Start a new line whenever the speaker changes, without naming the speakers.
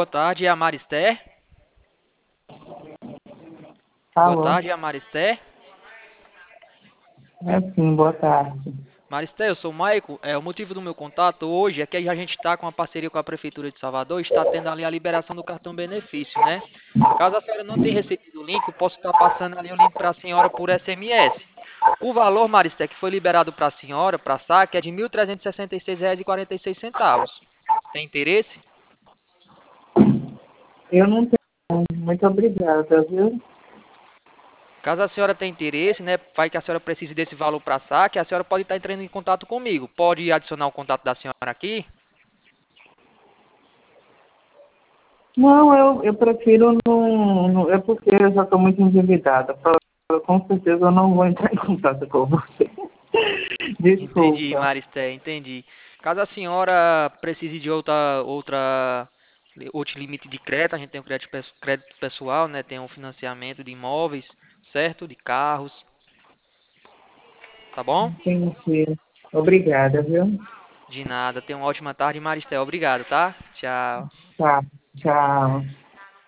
Boa tarde, é a Maristé? Boa
Alô?
tarde, é a Maristé?
É sim, boa tarde.
Maristé, eu sou o Maico. O motivo do meu contato hoje é que a gente está com uma parceria com a Prefeitura de Salvador e está tendo ali a liberação do cartão benefício, né? Caso a senhora não tenha recebido o link, eu posso estar passando ali o link para a senhora por SMS. O valor, Maristé, que foi liberado para a senhora, para saque, é de R$ 1.366,46. Tem interesse?
Eu não tenho. Muito obrigada, viu?
Caso a senhora tenha interesse, né, vai que a senhora precise desse valor para saque, a senhora pode estar entrando em contato comigo. Pode adicionar o contato da senhora aqui?
Não, eu prefiro não. É porque eu já estou muito endividada. Com certeza eu não vou entrar em contato com você.
Entendi,
Desculpa.
Maristé, entendi. Caso a senhora precise de outro limite de crédito, a gente tem o crédito pessoal, né? Tem o financiamento de imóveis, certo? De carros, tá bom?
Entendi. Obrigada, viu?
De nada. Tenha uma ótima tarde, Maristé. Obrigado, tá? Tchau.
Tá. Tchau.